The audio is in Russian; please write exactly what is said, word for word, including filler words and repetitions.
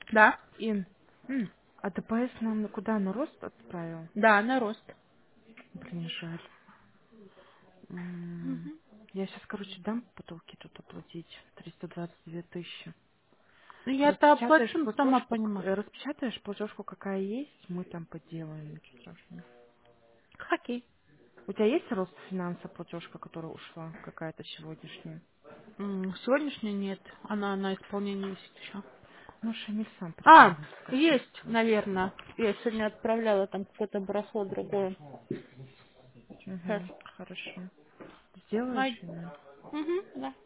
Да? Ин, М, а ДПС нам на куда? На рост отправил? Да, на рост. Блин, жаль. М, Мгм. Я сейчас, короче, дам потолки тут оплатить. триста двадцать две тысячи. Ну, я-то Распечатаешь оплачу, сама платежку, к- понимаю. э, распечатаешь платежку, какая есть, мы там поделаем, ничего страшного. Хоккей. У тебя есть рост финанса платежка, которая ушла, какая-то сегодняшняя? М, Сегодняшней нет. Она на исполнении висит еще. Ну, Шамиль сам А, прикинет, скажи. есть, наверное. Я сегодня отправляла там какое-то барахло другое. Сейчас. Угу, хорошо. Сделаешь Най... или? Мгм, да.